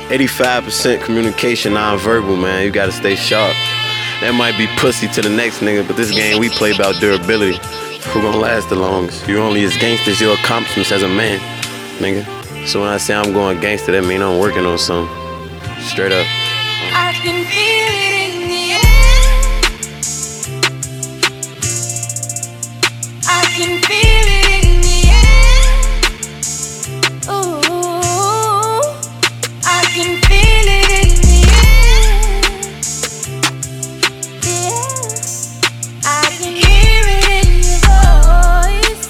85% communication, non-verbal, man. You gotta stay sharp. That might be pussy to the next nigga, but this game we play about durability. Who gon' last the longest? You only as gangster as your accomplishments as a man, nigga. So when I say I'm going gangster, that mean I'm working on something. Straight up. I can feel it in the air. I can feel it in the air. Ooh, I can feel it in the air. Yeah, I can hear it in your voice.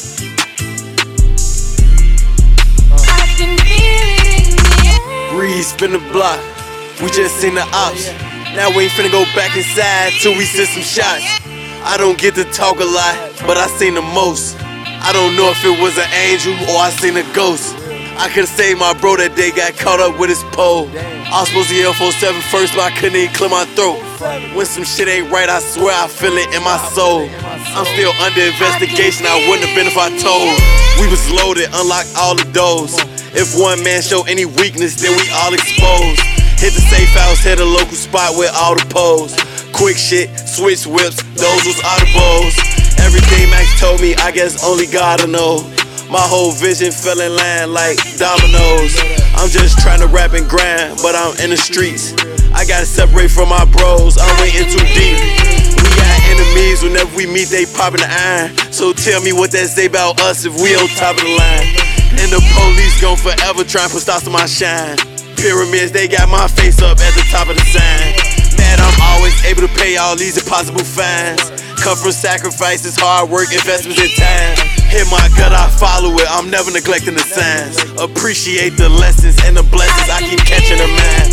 I can feel it in the air. Breeze spin the block. We just seen the ops. Now we ain't finna go back inside till we send some shots. I don't get to talk a lot, but I seen the most. I don't know if it was an angel or I seen a ghost. I could've saved my bro that day, got caught up with his pole. I was supposed to get L47 first, but I couldn't even clear my throat. When some shit ain't right, I swear I feel it in my soul. I'm still under investigation, I wouldn't have been if I told. We was loaded, unlocked all the doors. If one man show any weakness, then we all exposed. Hit the safe house, hit a local spot with all the poles. Quick shit, switch whips, those was audibles. Everything Max told me, I guess only God'll know. My whole vision fell in line like dominoes. I'm just trying to rap and grind, but I'm in the streets. I gotta separate from my bros, I'm waiting too deep. We got enemies, whenever we meet they poppin' the iron. So tell me what that say about us if we on top of the line. And the police gon' forever try and put stops to my shine. Pyramids, they got my face up at the top of the sign. Mad I'm always able to pay all these impossible fines. Come from sacrifices, hard work, investments, and time. Hit my gut, I follow it, I'm never neglecting the signs. Appreciate the lessons and the blessings, I keep catching them, man.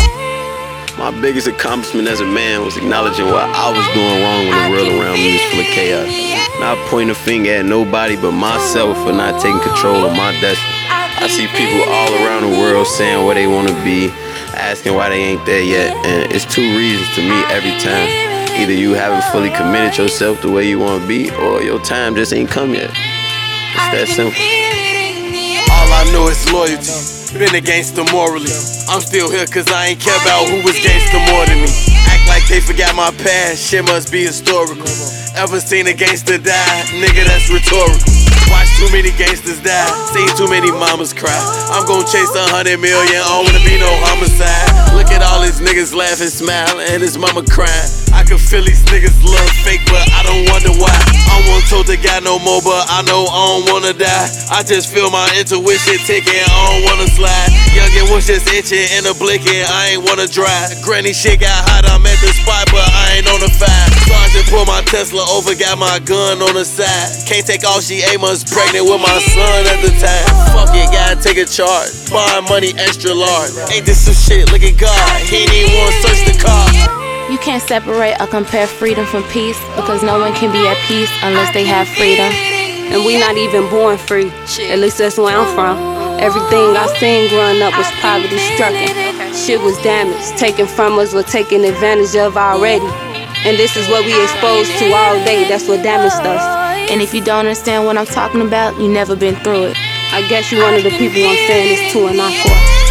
My biggest accomplishment as a man was acknowledging what I was doing wrong when the world around me was full of chaos. Not pointing a finger at nobody but myself for not taking control of my destiny. I see people all around the world saying where they want to be, asking why they ain't there yet, and it's two reasons to me every time. Either you haven't fully committed yourself the way you want to be, or your time just ain't come yet. It's that simple. All I know is loyalty, been a gangster morally. I'm still here cause I ain't care about who was gangster more than me. Act like they forgot my past, shit must be historical. Ever seen a gangster die? Nigga, that's rhetorical. Watch too many gangsters die, seen too many mamas cry. I'm gon' chase 100 million, I don't wanna be no homicide. Look at all these niggas laughing, smiling, and his mama crying. I can feel these niggas love fake, but I don't wonder why. I don't want told the guy no more, but I know I don't wanna die. I just feel my intuition ticking, I don't wanna slide. Youngin' was just itching in a blinking, I ain't wanna drive. Granny shit got hot, I'm at the spot, but I ain't on the five. Sergeant pulled my Tesla over, got my gun on the side. Can't take off, she 8 months pregnant with my son at the time. Fuck it, gotta take a charge. Buying money extra large. Ain't this some shit? Look at God, he ain't even wanna search the car. You can't separate or compare freedom from peace, because no one can be at peace unless they have freedom. And we not even born free, at least that's where I'm from. Everything I seen growing up was poverty stricken. Shit was damaged, taken from us, we're taken advantage of already. And this is what we exposed to all day, that's what damaged us. And if you don't understand what I'm talking about, you never been through it. I guess you one of the people I'm saying this to and not for.